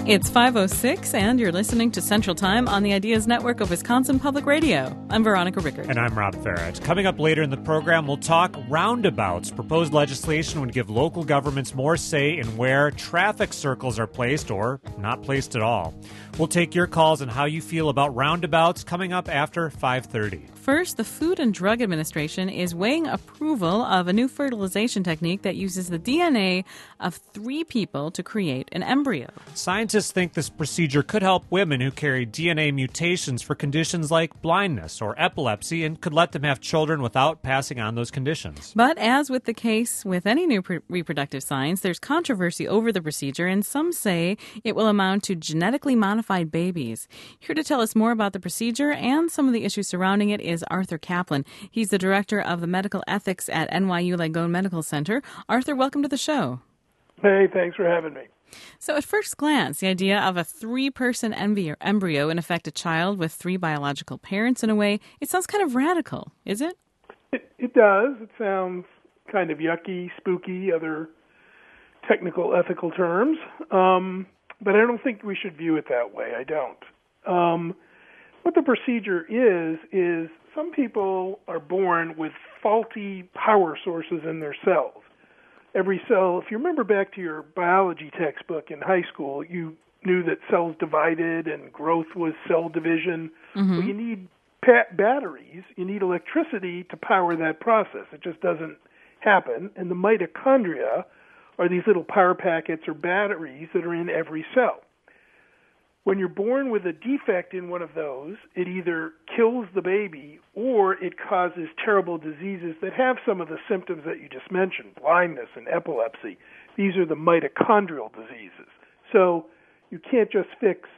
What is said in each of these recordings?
It's 5:06, and you're listening to Central Time on the Ideas Network of Wisconsin Public Radio. I'm Veronica Rickert. And I'm Rob Farrett. Coming up later in the program, we'll talk roundabouts. Proposed legislation would give local governments more say in where traffic circles are placed or not placed at all. We'll take your calls on how you feel about roundabouts coming up after 5:30. First, the Food and Drug Administration is weighing approval of a new fertilization technique that uses the DNA of 3 people to create an embryo. Scientists think this procedure could help women who carry DNA mutations for conditions like blindness or epilepsy and could let them have children without passing on those conditions. But as with the case with any new reproductive science, there's controversy over the procedure, and some say it will amount to genetically modified babies. Here to tell us more about the procedure and some of the issues surrounding it is Arthur Kaplan. He's the director of the medical ethics at NYU Langone Medical Center. Arthur, welcome to the show. Hey, thanks for having me. So at first glance, the idea of a 3-person embryo, in effect a child with 3 biological parents in a way, it sounds kind of radical, is it? It does. It sounds kind of yucky, spooky, other technical, ethical terms. But I don't think we should view it that way. I don't. What the procedure is some people are born with faulty power sources in their cells. Every cell, if you remember back to your biology textbook in high school, you knew that cells divided and growth was cell division. Mm-hmm. Well, you need batteries, you need electricity to power that process. It just doesn't happen. And the mitochondria are these little power packets or batteries that are in every cell. When you're born with a defect in one of those, it either kills the baby or it causes terrible diseases that have some of the symptoms that you just mentioned, blindness and epilepsy. These are the mitochondrial diseases. So you can't just fix,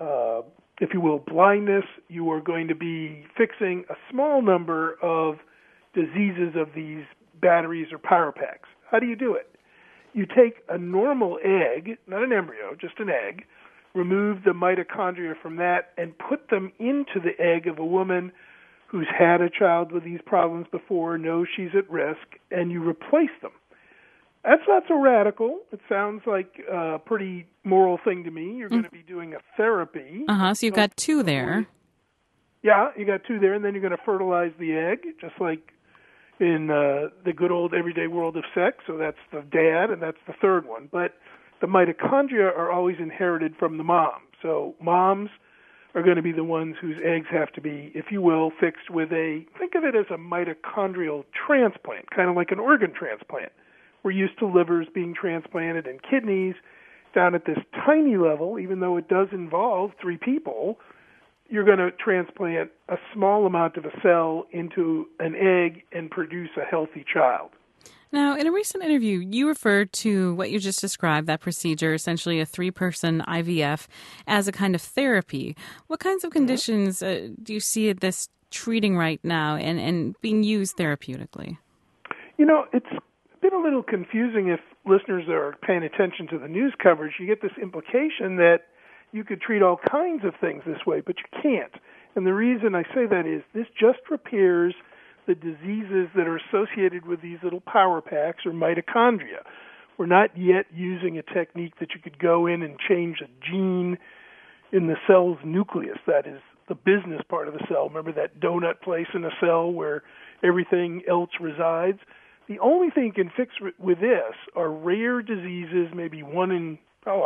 if you will, blindness. You are going to be fixing a small number of diseases of these batteries or power packs. How do you do it? You take a normal egg, not an embryo, just an egg, remove the mitochondria from that, and put them into the egg of a woman who's had a child with these problems before, knows she's at risk, and you replace them. That's not so radical. It sounds like a pretty moral thing to me. You're going to be doing a therapy. So you've got 2 there. Yeah, you got 2 there, and then you're going to fertilize the egg, just like in the good old everyday world of sex. So that's the dad, and that's the third one. But the mitochondria are always inherited from the mom. So moms are going to be the ones whose eggs have to be, if you will, fixed with think of it as a mitochondrial transplant, kind of like an organ transplant. We're used to livers being transplanted and kidneys. Down at this tiny level, even though it does involve 3 people, you're going to transplant a small amount of a cell into an egg and produce a healthy child. Now, in a recent interview, you referred to what you just described, that procedure, essentially a 3-person IVF, as a kind of therapy. What kinds of conditions do you see this treating right now and being used therapeutically? You know, it's been a little confusing if listeners are paying attention to the news coverage. You get this implication that you could treat all kinds of things this way, but you can't. And the reason I say that is this just repairs the diseases that are associated with these little power packs or mitochondria. We're not yet using a technique that you could go in and change a gene in the cell's nucleus. That is the business part of the cell. Remember that donut place in a cell where everything else resides? The only thing you can fix with this are rare diseases, maybe 1 in,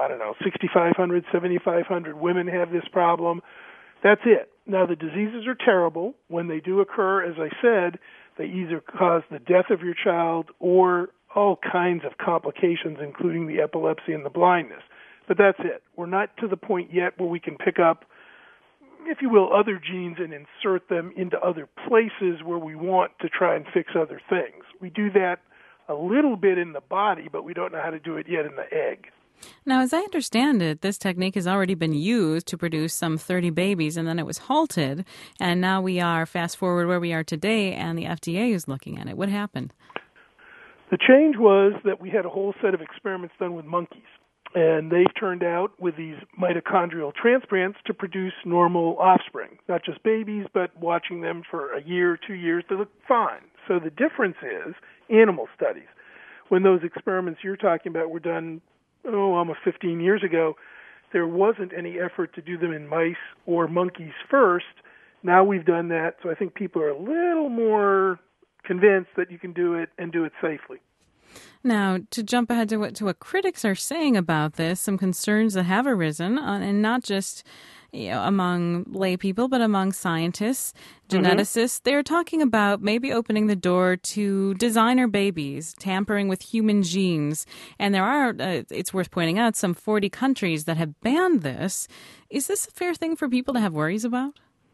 6,500, 7,500 women have this problem. That's it. Now, the diseases are terrible. When they do occur, as I said, they either cause the death of your child or all kinds of complications, including the epilepsy and the blindness. But that's it. We're not to the point yet where we can pick up, if you will, other genes and insert them into other places where we want to try and fix other things. We do that a little bit in the body, but we don't know how to do it yet in the egg. Now, as I understand it, this technique has already been used to produce some 30 babies, and then it was halted, and now we are fast forward where we are today, and the FDA is looking at it. What happened? The change was that we had a whole set of experiments done with monkeys, and they've turned out with these mitochondrial transplants to produce normal offspring, not just babies, but watching them for a year, 2 years, they look fine. So the difference is animal studies. When those experiments you're talking about were done almost 15 years ago, there wasn't any effort to do them in mice or monkeys first. Now we've done that, so I think people are a little more convinced that you can do it and do it safely. Now, to jump ahead to what critics are saying about this, some concerns that have arisen, and not just among lay people, but among scientists, geneticists, they're talking about maybe opening the door to designer babies, tampering with human genes. And there are, it's worth pointing out, some 40 countries that have banned this. Is this a fair thing for people to have worries about?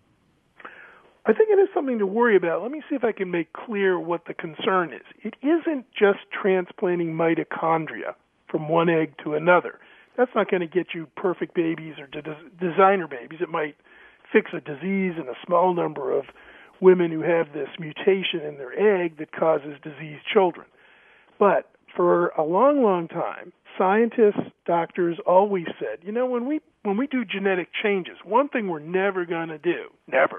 I think it is something to worry about. Let me see if I can make clear what the concern is. It isn't just transplanting mitochondria from one egg to another. That's not going to get you perfect babies or designer babies. It might fix a disease in a small number of women who have this mutation in their egg that causes diseased children. But for a long, long time, scientists, doctors always said, when we do genetic changes, one thing we're never going to do, never,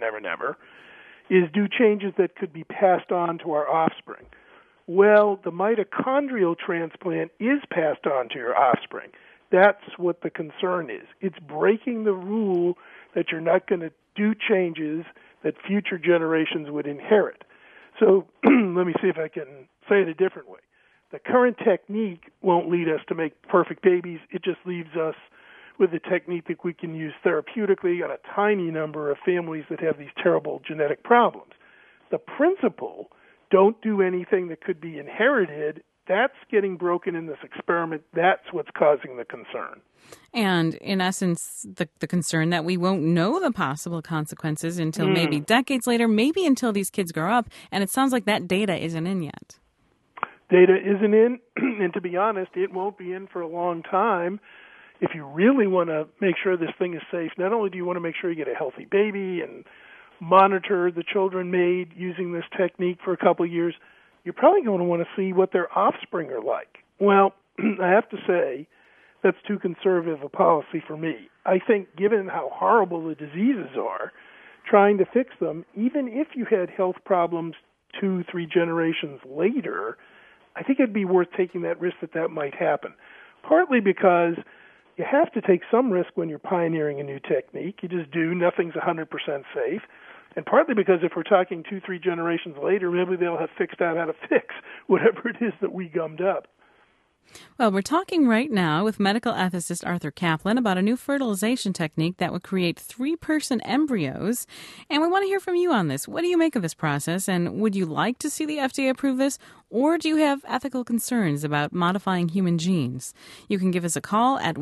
is do changes that could be passed on to our offspring. Well, the mitochondrial transplant is passed on to your offspring. That's what the concern is. It's breaking the rule that you're not going to do changes that future generations would inherit. So let me see if I can say it a different way. The current technique won't lead us to make perfect babies. It just leaves us with a technique that we can use therapeutically on a tiny number of families that have these terrible genetic problems. The principle, don't do anything that could be inherited, that's getting broken in this experiment. That's what's causing the concern. And in essence, the concern that we won't know the possible consequences until maybe decades later, maybe until these kids grow up. And it sounds like that data isn't in yet. Data isn't in, and to be honest, it won't be in for a long time. If you really want to make sure this thing is safe, not only do you want to make sure you get a healthy baby and monitor the children made using this technique for a couple of years, you're probably going to want to see what their offspring are like. Well, I have to say, that's too conservative a policy for me. I think given how horrible the diseases are, trying to fix them, even if you had health problems 2-3 generations later, I think it'd be worth taking that risk that might happen. Partly because you have to take some risk when you're pioneering a new technique. You just do. Nothing's 100% safe. And partly because if we're talking 2-3 generations later, maybe they'll have fixed out how to fix whatever it is that we gummed up. Well, we're talking right now with medical ethicist Arthur Caplan about a new fertilization technique that would create 3-person embryos. And we want to hear from you on this. What do you make of this process? And would you like to see the FDA approve this? Or do you have ethical concerns about modifying human genes? You can give us a call at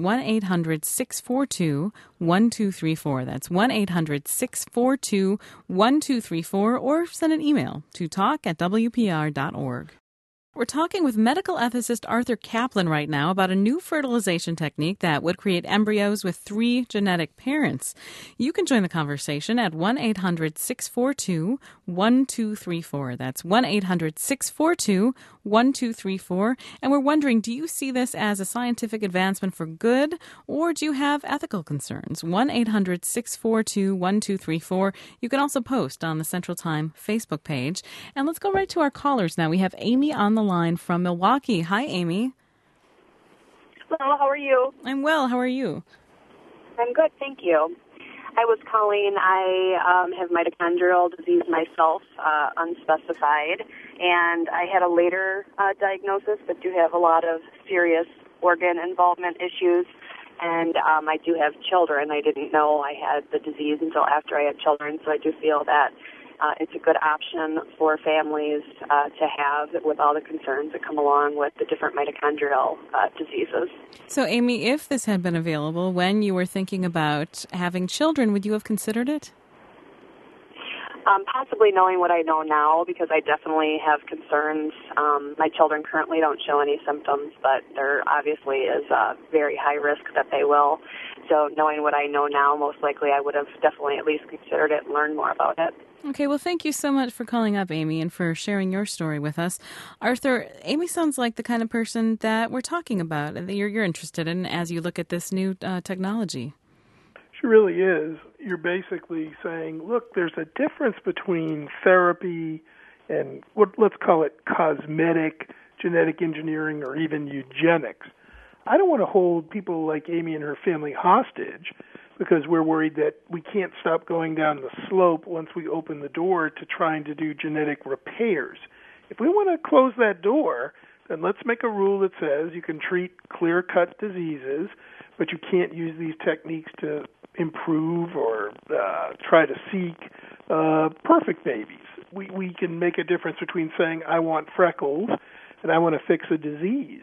1-800-642-1234. That's 1-800-642-1234. Or send an email to talk@wpr.org. We're talking with medical ethicist Arthur Caplan right now about a new fertilization technique that would create embryos with 3 genetic parents. You can join the conversation at 1-800-642-1234. That's 1-800-642-1234. And we're wondering, do you see this as a scientific advancement for good, or do you have ethical concerns? 1-800-642-1234. You can also post on the Central Time Facebook page. And let's go right to our callers now. We have Amy on the line from Milwaukee. Hi, Amy. Hello, how are you? I'm well. How are you? I'm good, thank you. I was calling. I have mitochondrial disease myself, unspecified, and I had a later diagnosis, but do have a lot of serious organ involvement issues, and I do have children. I didn't know I had the disease until after I had children, so I do feel that it's a good option for families to have with all the concerns that come along with the different mitochondrial diseases. So, Amy, if this had been available when you were thinking about having children, would you have considered it? Possibly knowing what I know now, because I definitely have concerns. My children currently don't show any symptoms, but there obviously is a very high risk that they will. So knowing what I know now, most likely I would have definitely at least considered it and learned more about it. Okay, well, thank you so much for calling up, Amy, and for sharing your story with us. Arthur, Amy sounds like the kind of person that we're talking about, that you're interested in as you look at this new technology. She really is. You're basically saying, look, there's a difference between therapy and let's call it cosmetic genetic engineering or even eugenics. I don't want to hold people like Amy and her family hostage because we're worried that we can't stop going down the slope once we open the door to trying to do genetic repairs. If we want to close that door, then let's make a rule that says you can treat clear-cut diseases, but you can't use these techniques to improve or try to seek perfect babies. We can make a difference between saying, I want freckles and I want to fix a disease.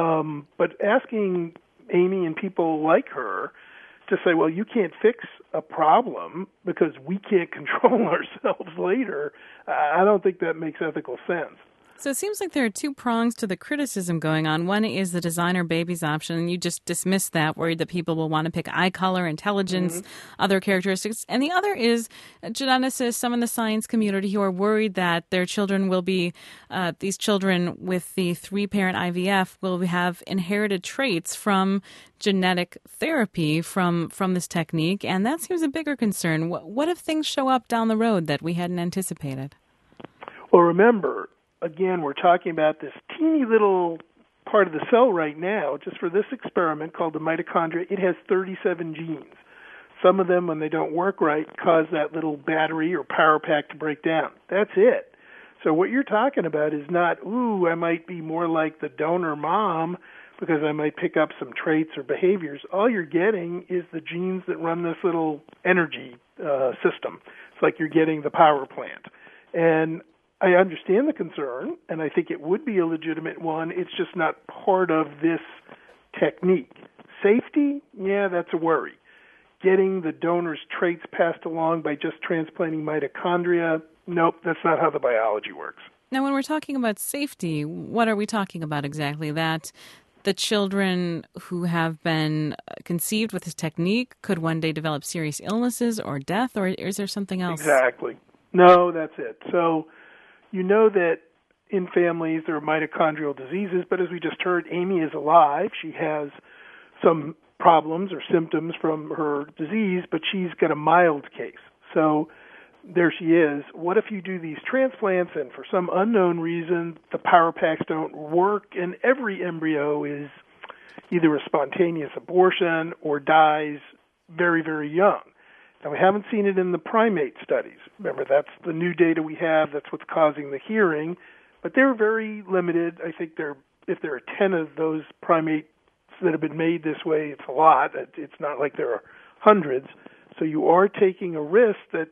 But asking Amy and people like her to say, well, you can't fix a problem because we can't control ourselves later, I don't think that makes ethical sense. So it seems like there are two prongs to the criticism going on. One is the designer babies option, and you just dismissed that, worried that people will want to pick eye color, intelligence, other characteristics. And the other is geneticists, some in the science community who are worried that their children will be, these children with the three-parent IVF will have inherited traits from genetic therapy from this technique, and that seems a bigger concern. What if things show up down the road that we hadn't anticipated? Well, remember, again, we're talking about this teeny little part of the cell right now, just for this experiment called the mitochondria. It has 37 genes. Some of them, when they don't work right, cause that little battery or power pack to break down. That's it. So what you're talking about is not, I might be more like the donor mom because I might pick up some traits or behaviors. All you're getting is the genes that run this little energy system. It's like you're getting the power plant. And I understand the concern, and I think it would be a legitimate one. It's just not part of this technique. Safety, yeah, that's a worry. Getting the donor's traits passed along by just transplanting mitochondria, nope, that's not how the biology works. Now, when we're talking about safety, what are we talking about exactly? That the children who have been conceived with this technique could one day develop serious illnesses or death, or is there something else? Exactly. No, that's it. So you know that in families there are mitochondrial diseases, but as we just heard, Amy is alive. She has some problems or symptoms from her disease, but she's got a mild case. So there she is. What if you do these transplants and for some unknown reason the power packs don't work and every embryo is either a spontaneous abortion or dies very, very young? Now, we haven't seen it in the primate studies. Remember, that's the new data we have. That's what's causing the hearing. But they're very limited. I think if there are 10 of those primates that have been made this way, it's a lot. It's not like there are hundreds. So you are taking a risk that,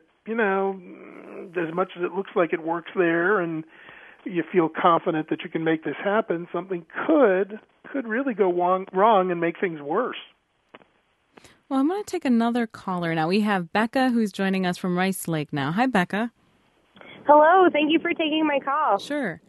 as much as it looks like it works there and you feel confident that you can make this happen, something could really go wrong and make things worse. Well, I'm going to take another caller now. We have Becca, who's joining us from Rice Lake now. Hi, Becca. Hello. Thank you for taking my call. Sure.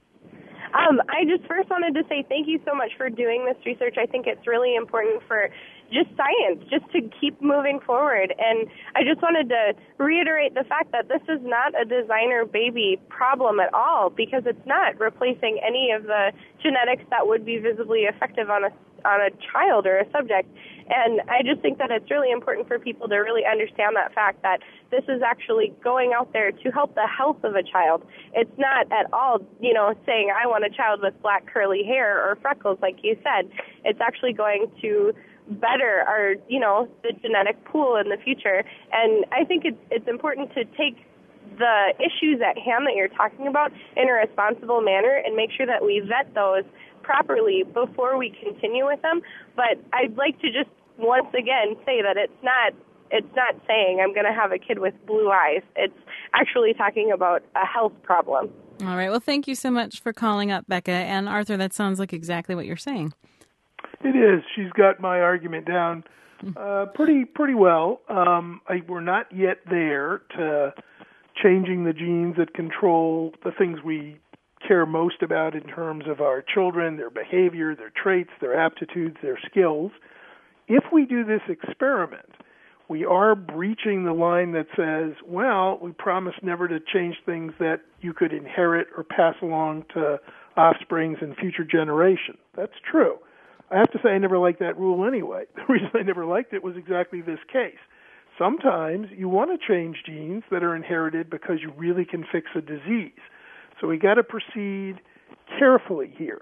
I just first wanted to say thank you so much for doing this research. I think it's really important for just science, just to keep moving forward. And I just wanted to reiterate the fact that this is not a designer baby problem at all, because it's not replacing any of the genetics that would be visibly effective on a child or a subject. And I just think that it's really important for people to really understand that fact, that this is actually going out there to help the health of a child. It's not at all, saying I want a child with black curly hair or freckles, like you said. It's actually going to better our, the genetic pool in the future. And I think it's important to take the issues at hand that you're talking about in a responsible manner and make sure that we vet those properly before we continue with them. But I'd like to just once again say that it's not saying I'm going to have a kid with blue eyes. It's actually talking about a health problem. All right. Well, thank you so much for calling up, Becca. And Arthur, that sounds like exactly what you're saying. It is. She's got my argument down pretty well. We're not yet there to changing the genes that control the things we care most about in terms of our children, their behavior, their traits, their aptitudes, their skills. If we do this experiment, we are breaching the line that says, well, we promise never to change things that you could inherit or pass along to offsprings in future generations. That's true. I have to say I never liked that rule anyway. The reason I never liked it was exactly this case. Sometimes you want to change genes that are inherited because you really can fix a disease. So we got to proceed carefully here.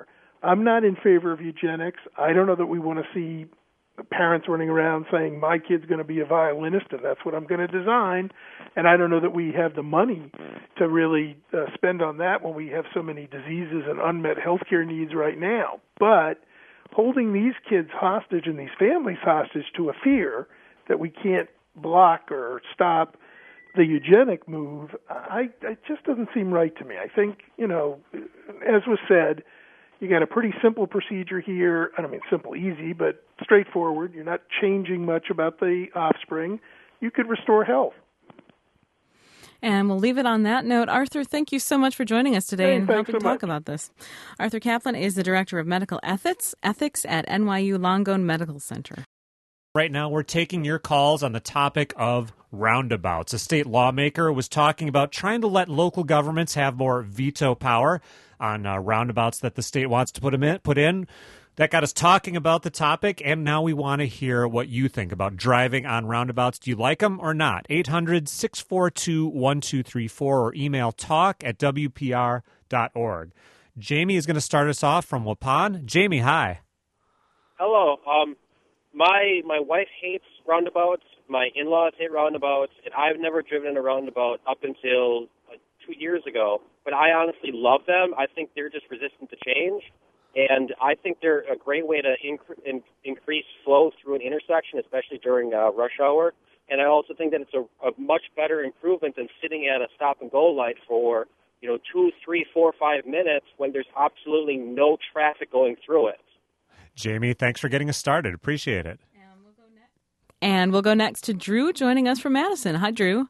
I'm not in favor of eugenics. I don't know that we want to see parents running around saying, my kid's going to be a violinist and that's what I'm going to design. And I don't know that we have the money to really spend on that when we have so many diseases and unmet healthcare needs right now. But holding these kids hostage and these families hostage to a fear that we can't block or stop the eugenic move, it just doesn't seem right to me. I think, as was said, you got a pretty simple procedure here. I don't mean simple, easy, but straightforward. You're not changing much about the offspring. You could restore health. And we'll leave it on that note. Arthur, thank you so much for joining us today and helping talk about this. Arthur Kaplan is the Director of Medical Ethics at NYU Langone Medical Center. Right now, we're taking your calls on the topic of roundabouts. A state lawmaker was talking about trying to let local governments have more veto power on roundabouts that the state wants to put in. That got us talking about the topic, and now we want to hear what you think about driving on roundabouts. Do you like them or not? 800-642-1234 or email talk@wpr.org. Jamie is going to start us off from Waupun. Jamie, hi. Hello. My wife hates roundabouts. My in-laws hate roundabouts, and I've never driven a roundabout up until 2 years ago. But I honestly love them. I think they're just resistant to change, and I think they're a great way to increase flow through an intersection, especially during rush hour. And I also think that it's a much better improvement than sitting at a stop-and-go light for 2, 3, 4, 5 minutes when there's absolutely no traffic going through it. Jamie, thanks for getting us started. Appreciate it. And we'll go next to Drew joining us from Madison. Hi, Drew.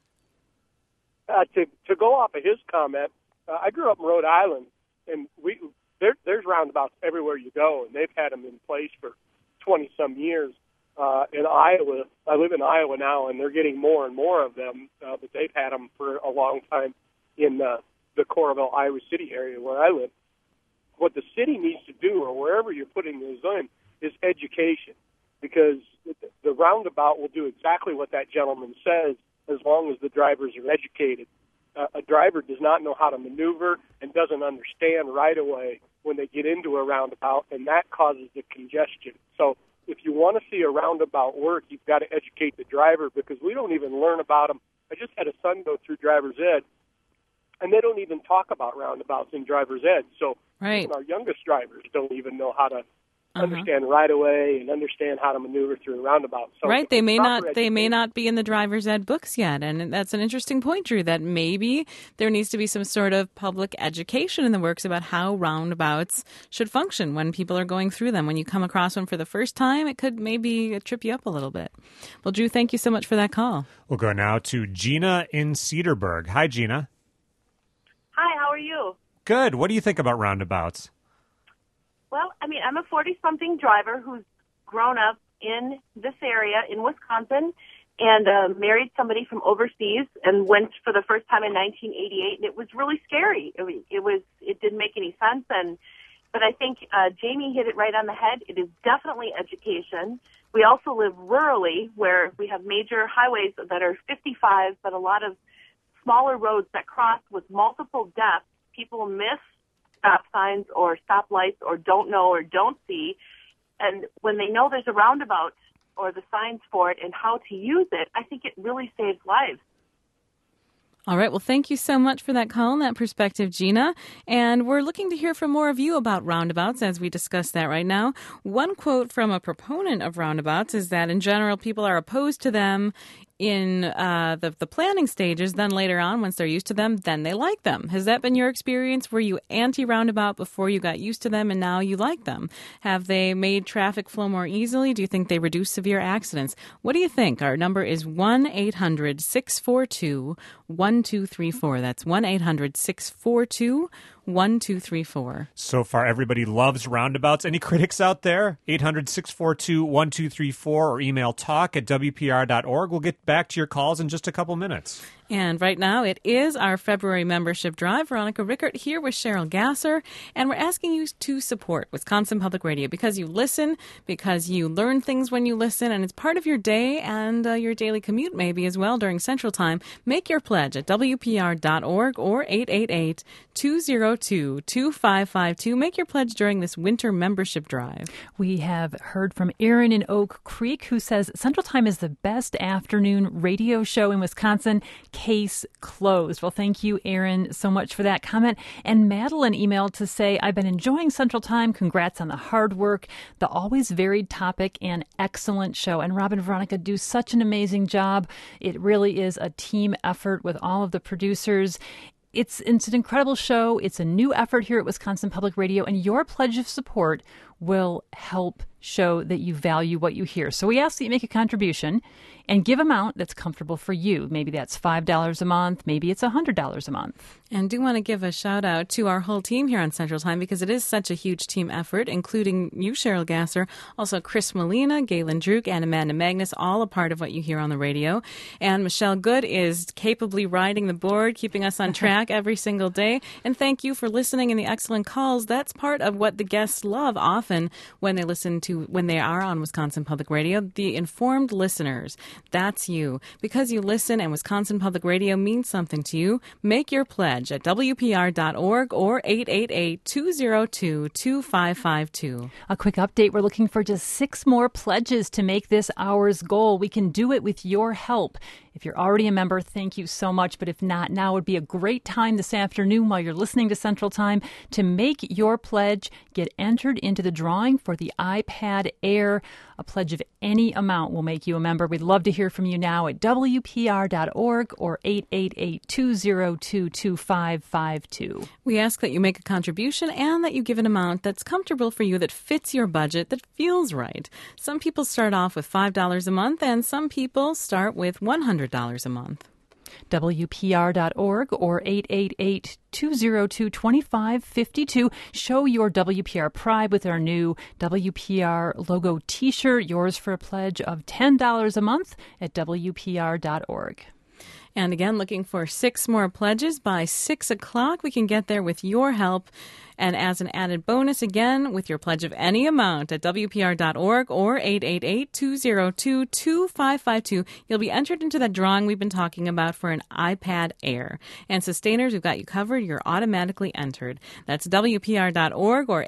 To go off of his comment, I grew up in Rhode Island, and there's roundabouts everywhere you go, and they've had them in place for 20-some years. In Iowa, I live in Iowa now, and they're getting more and more of them, but they've had them for a long time in the Coralville, Iowa City area where I live. What the city needs to do, or wherever you're putting those in, is education, because the roundabout will do exactly what that gentleman says as long as the drivers are educated. A driver does not know how to maneuver and doesn't understand right away when they get into a roundabout, and that causes the congestion. So if you want to see a roundabout work, you've got to educate the driver, because we don't even learn about them. I just had a son go through driver's ed, and they don't even talk about roundabouts in driver's ed. So right. Even our youngest drivers don't even know how to understand right away and understand how to maneuver through a roundabout. So right, they may not be in the driver's ed books yet, and that's an interesting point, Drew, that maybe there needs to be some sort of public education in the works about how roundabouts should function when people are going through them. When you come across one for the first time, it could maybe trip you up a little bit. Well, Drew, thank you so much for that call. We'll go now to Gina in Cedarburg. Hi, Gina. Hi, how are you? Good. What do you think about roundabouts? Well, I'm a 40-something driver who's grown up in this area in Wisconsin and married somebody from overseas and went for the first time in 1988, and it was really scary. It didn't make any sense, but I think Jamie hit it right on the head. It is definitely education. We also live rurally, where we have major highways that are 55, but a lot of smaller roads that cross with multiple depths. People miss stop signs or stop lights or don't know or don't see. And when they know there's a roundabout or the signs for it and how to use it, I think it really saves lives. All right. Well, thank you so much for that call and that perspective, Gina. And we're looking to hear from more of you about roundabouts as we discuss that right now. One quote from a proponent of roundabouts is that in general, people are opposed to them in the planning stages. Then later on, once they're used to them, then they like them. Has that been your experience? Were you anti-roundabout before you got used to them and now you like them? Have they made traffic flow more easily? Do you think they reduce severe accidents? What do you think? Our number is 1-800-642-1234. That's 1-800-642-1234. So far, everybody loves roundabouts. Any critics out there? 800-642-1234 or email talk@wpr.org. We'll get back to your calls in just a couple minutes. And right now, it is our February membership drive. Veronica Rickert here with Cheryl Gasser, and we're asking you to support Wisconsin Public Radio because you listen, because you learn things when you listen, and it's part of your day and your daily commute maybe as well during Central Time. Make your pledge at WPR.org or 888-202-2552. Make your pledge during this winter membership drive. We have heard from Aaron in Oak Creek, who says Central Time is the best afternoon radio show in Wisconsin. Case closed. Well, thank you, Aaron, so much for that comment. And Madeline emailed to say, I've been enjoying Central Time. Congrats on the hard work, the always varied topic, and excellent show. And Rob and Veronica do such an amazing job. It really is a team effort with all of the producers. It's an incredible show. It's a new effort here at Wisconsin Public Radio, and your pledge of support will help show that you value what you hear. So we ask that you make a contribution and give amount that's comfortable for you. Maybe that's $5 a month. Maybe it's $100 a month. And do want to give a shout out to our whole team here on Central Time because it is such a huge team effort, including you, Cheryl Gasser, also Chris Molina, Galen Druk, and Amanda Magnus, all a part of what you hear on the radio. And Michelle Good is capably riding the board, keeping us on track every single day. And thank you for listening and the excellent calls. That's part of what the guests love often when they are on Wisconsin Public Radio, the informed listeners. That's you. Because you listen and Wisconsin Public Radio means something to you, make your pledge at WPR.org or 888-202-2552. A quick update. We're looking for just 6 more pledges to make this hour's goal. We can do it with your help. If you're already a member, thank you so much. But if not, now would be a great time this afternoon while you're listening to Central Time to make your pledge. Get entered into the drawing for the iPad Air. A pledge of any amount will make you a member. We'd love to hear from you now at WPR.org or 888-202-2552. We ask that you make a contribution and that you give an amount that's comfortable for you, that fits your budget, that feels right. Some people start off with $5 a month and some people start with $100 a month. WPR.org or 888-202-2552. Show your WPR pride with our new WPR logo t-shirt, yours for a pledge of $10 a month at WPR.org. And again, looking for 6 more pledges by 6 o'clock. We can get there with your help. And as an added bonus, again, with your pledge of any amount at WPR.org or 888-202-2552, you'll be entered into that drawing we've been talking about for an iPad Air. And Sustainers, we've got you covered. You're automatically entered. That's WPR.org or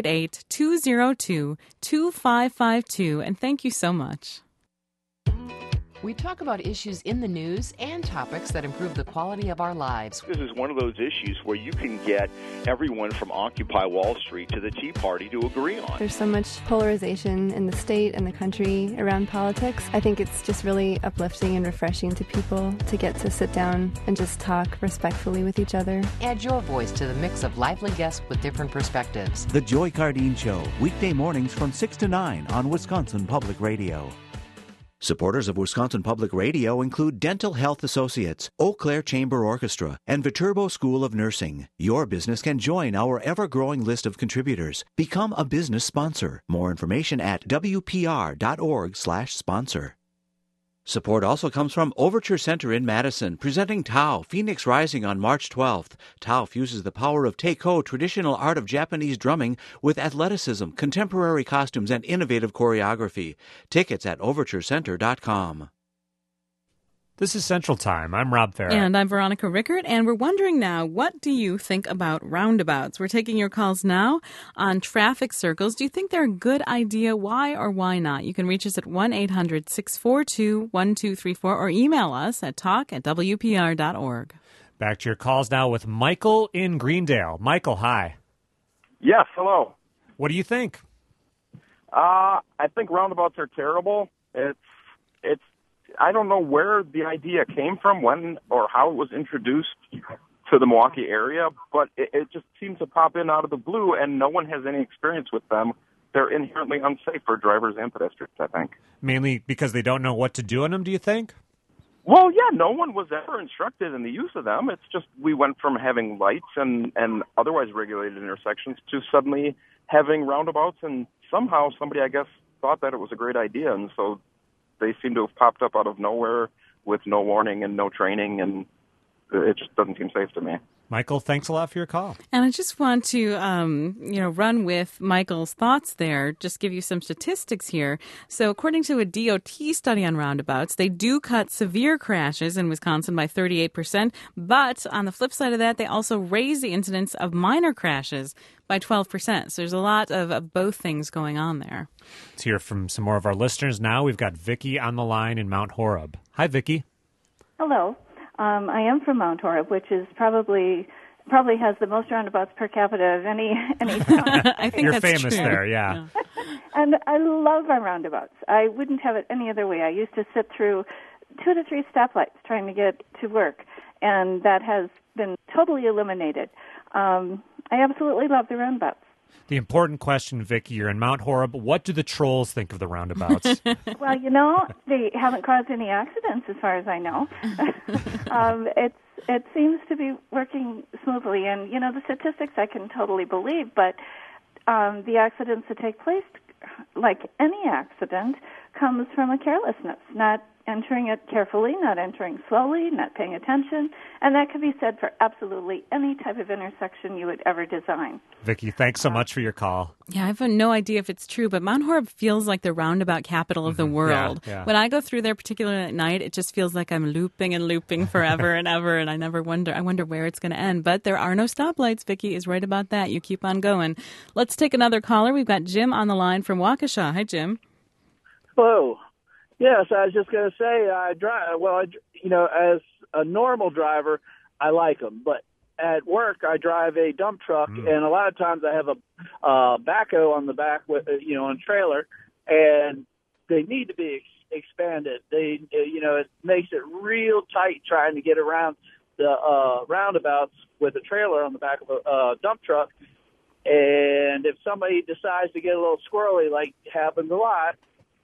888-202-2552. And thank you so much. We talk about issues in the news and topics that improve the quality of our lives. This is one of those issues where you can get everyone from Occupy Wall Street to the Tea Party to agree on. There's so much polarization in the state and the country around politics. I think it's just really uplifting and refreshing to people to get to sit down and just talk respectfully with each other. Add your voice to the mix of lively guests with different perspectives. The Joy Cardine Show, weekday mornings from 6 to 9 on Wisconsin Public Radio. Supporters of Wisconsin Public Radio include Dental Health Associates, Eau Claire Chamber Orchestra, and Viterbo School of Nursing. Your business can join our ever-growing list of contributors. Become a business sponsor. More information at WPR.org/sponsor. Support also comes from Overture Center in Madison, presenting Tao, Phoenix Rising on March 12th. Tao fuses the power of Teiko, traditional art of Japanese drumming, with athleticism, contemporary costumes, and innovative choreography. Tickets at overturecenter.com. This is Central Time. I'm Rob Farah. And I'm Veronica Rickert, and we're wondering now, what do you think about roundabouts? We're taking your calls now on traffic circles. Do you think they're a good idea? Why or why not? You can reach us at 1-800-642-1234 or email us at talk@wpr.org. Back to your calls now with Michael in Greendale. Michael, hi. Yes, hello. What do you think? I think roundabouts are terrible. I don't know where the idea came from, when or how it was introduced to the Milwaukee area, but it just seems to pop in out of the blue, and no one has any experience with them. They're inherently unsafe for drivers and pedestrians, I think. Mainly because they don't know what to do on them, do you think? Well, yeah, no one was ever instructed in the use of them. It's just we went from having lights and otherwise regulated intersections to suddenly having roundabouts, and somehow somebody, I guess, thought that it was a great idea, and so they seem to have popped up out of nowhere with no warning and no training, and it just doesn't seem safe to me. Michael, thanks a lot for your call. And I just want to, run with Michael's thoughts there, just give you some statistics here. So according to a DOT study on roundabouts, they do cut severe crashes in Wisconsin by 38%. But on the flip side of that, they also raise the incidence of minor crashes by 12%. So there's a lot of both things going on there. Let's hear from some more of our listeners now. We've got Vicki on the line in Mount Horeb. Hi, Vicki. Hello. I am from Mount Horeb, which is probably has the most roundabouts per capita of any town. I think you're that's famous true. there, yeah. And I love our roundabouts. I wouldn't have it any other way. I used to sit through 2 to 3 stoplights trying to get to work, and that has been totally eliminated. I absolutely love the roundabouts. The important question, Vicki, you're in Mount Horeb. What do the trolls think of the roundabouts? Well, they haven't caused any accidents as far as I know. It seems to be working smoothly, and, the statistics I can totally believe, but the accidents that take place, like any accident, comes from a carelessness, not entering it carefully, not entering slowly, not paying attention, and that could be said for absolutely any type of intersection you would ever design. Vicki, thanks so much for your call. Yeah, I have no idea if it's true, but Mount Horeb feels like the roundabout capital of the world. Yeah. When I go through there, particularly at night, it just feels like I'm looping and looping forever and ever, and I wonder where it's going to end. But there are no stoplights. Vicki is right about that. You keep on going. Let's take another caller. We've got Jim on the line from Waukesha. Hi, Jim. Hello. Yes, I was just going to say, I drive. Well, as a normal driver, I like them, but at work, I drive a dump truck, and a lot of times I have a backhoe on the back with, on trailer, and they need to be expanded. It makes it real tight trying to get around the roundabouts with a trailer on the back of a dump truck. And if somebody decides to get a little squirrely, like happens a lot,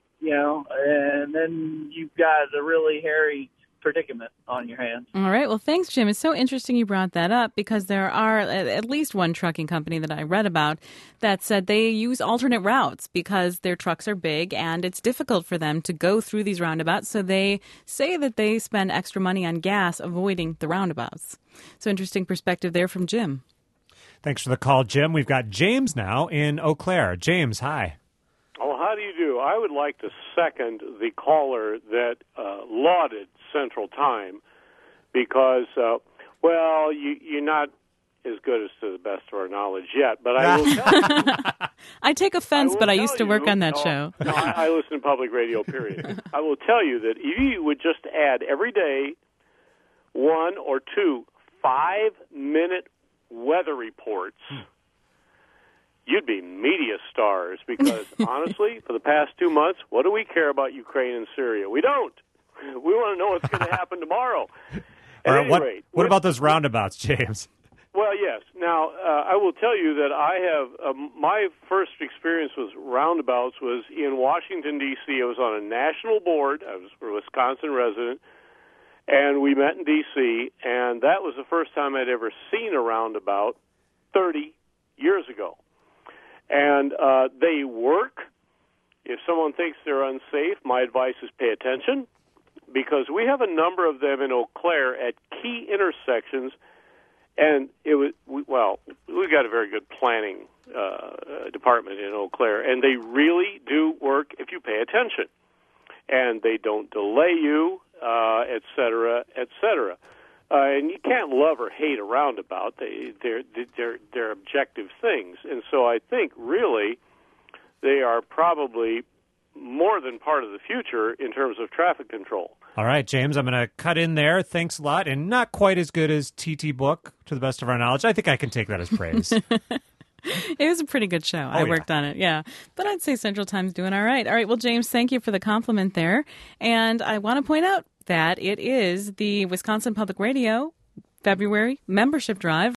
and then you've got a really hairy predicament on your hands. All right. Well, thanks, Jim. It's so interesting you brought that up because there are at least one trucking company that I read about that said they use alternate routes because their trucks are big and it's difficult for them to go through these roundabouts. So they say that they spend extra money on gas avoiding the roundabouts. So interesting perspective there from Jim. Thanks for the call, Jim. We've got James now in Eau Claire. James, hi. Oh, how do you do? I would like to second the caller that lauded Central Time because, you're not as good as to the best of our knowledge yet, but I will tell you. I take offense, but I used to work on that show. No, I listen to public radio, period. I will tell you that if you would just add every day 1 or 2 5-minute weather reports, you'd be media stars because, honestly, for the past 2 months, what do we care about Ukraine and Syria? We don't. We want to know what's going to happen tomorrow. All right, what about those roundabouts, James? Well, yes. Now, I will tell you that I have my first experience with roundabouts was in Washington, D.C. I was on a national board. I was a Wisconsin resident, and we met in D.C., and that was the first time I'd ever seen a roundabout 30 years ago. And they work. If someone thinks they're unsafe, my advice is pay attention because we have a number of them in Eau Claire at key intersections. And we got a very good planning department in Eau Claire, and they really do work if you pay attention. And they don't delay you, et cetera, et cetera. And you can't love or hate a roundabout. They're objective things. And so I think really they are probably more than part of the future in terms of traffic control. All right, James, I'm going to cut in there. Thanks a lot. And not quite as good as TT Book, to the best of our knowledge. I think I can take that as praise. It was a pretty good show. I worked on it, yeah. But I'd say Central Time's doing all right. All right, well, James, thank you for the compliment there. And I want to point out that it is the Wisconsin Public Radio February membership drive.